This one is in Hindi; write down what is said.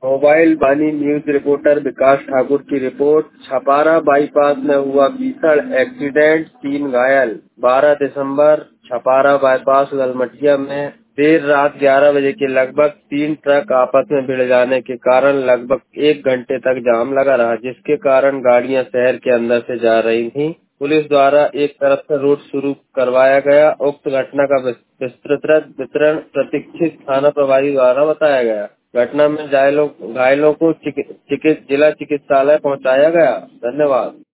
मोबाइल बानी न्यूज रिपोर्टर विकास ठाकुर की रिपोर्ट। छपारा बाईपास में हुआ भीषण एक्सीडेंट, 3 घायल। 12 दिसंबर छपारा बाईपास ललमटिया में देर रात 11 बजे के लगभग 3 ट्रक आपस में भिड़ जाने के कारण लगभग 1 घंटे तक जाम लगा रहा, जिसके कारण गाड़ियां शहर के अंदर से जा रही थीं। पुलिस द्वारा एक तरफ से रूट शुरू करवाया गया। उक्त घटना का विस्तृत विवरण प्रशिक्षित थाना प्रभारी द्वारा बताया गया। घटना में घायलों को जिला चिकित्सालय पहुंचाया गया। धन्यवाद।